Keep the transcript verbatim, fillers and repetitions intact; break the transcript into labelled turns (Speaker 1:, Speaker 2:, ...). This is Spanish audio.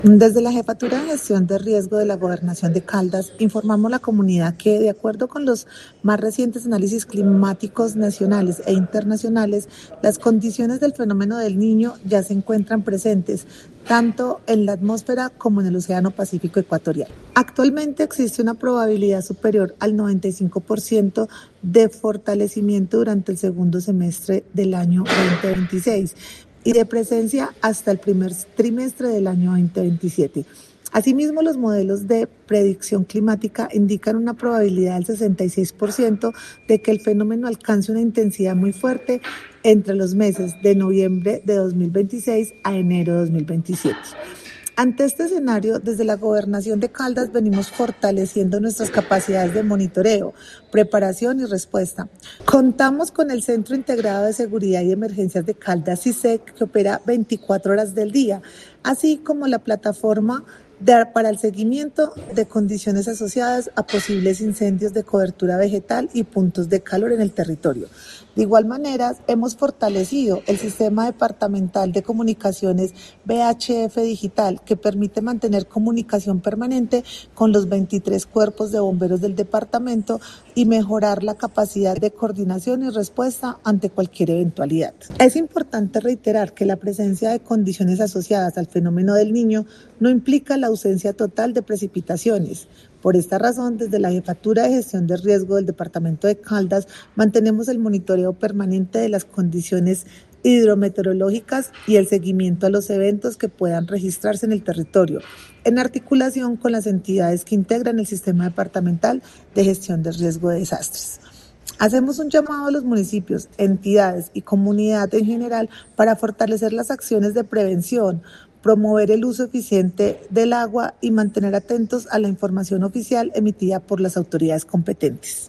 Speaker 1: Desde la Jefatura de Gestión de Riesgo de la Gobernación de Caldas, informamos a la comunidad que, de acuerdo con los más recientes análisis climáticos nacionales e internacionales, las condiciones del fenómeno del Niño ya se encuentran presentes tanto en la atmósfera como en el Océano Pacífico Ecuatorial. Actualmente existe una probabilidad superior al noventa y cinco por ciento de fortalecimiento durante el segundo semestre del año veinte veintiséis y de presencia hasta el primer trimestre del año veinte veintisiete. Asimismo, los modelos de predicción climática indican una probabilidad del sesenta y seis por ciento de que el fenómeno alcance una intensidad muy fuerte entre los meses de noviembre de dos mil veintiséis a enero de dos mil veintisiete. Ante este escenario, desde la Gobernación de Caldas venimos fortaleciendo nuestras capacidades de monitoreo, preparación y respuesta. Contamos con el Centro Integrado de Seguridad y Emergencias de Caldas, CISEC, que opera veinticuatro horas del día, así como la plataforma de, para el seguimiento de condiciones asociadas a posibles incendios de cobertura vegetal y puntos de calor en el territorio. De igual manera, hemos fortalecido el Sistema Departamental de Comunicaciones V H F Digital, que permite mantener comunicación permanente con los veintitrés cuerpos de bomberos del departamento y mejorar la capacidad de coordinación y respuesta ante cualquier eventualidad. Es importante reiterar que la presencia de condiciones asociadas al fenómeno del Niño no implica la ausencia total de precipitaciones. Por esta razón, desde la Jefatura de Gestión de Riesgo del Departamento de Caldas, mantenemos el monitoreo permanente de las condiciones hidrometeorológicas y el seguimiento a los eventos que puedan registrarse en el territorio, en articulación con las entidades que integran el Sistema Departamental de Gestión de Riesgo de Desastres. Hacemos un llamado a los municipios, entidades y comunidad en general para fortalecer las acciones de prevención, promover el uso eficiente del agua y mantener atentos a la información oficial emitida por las autoridades competentes.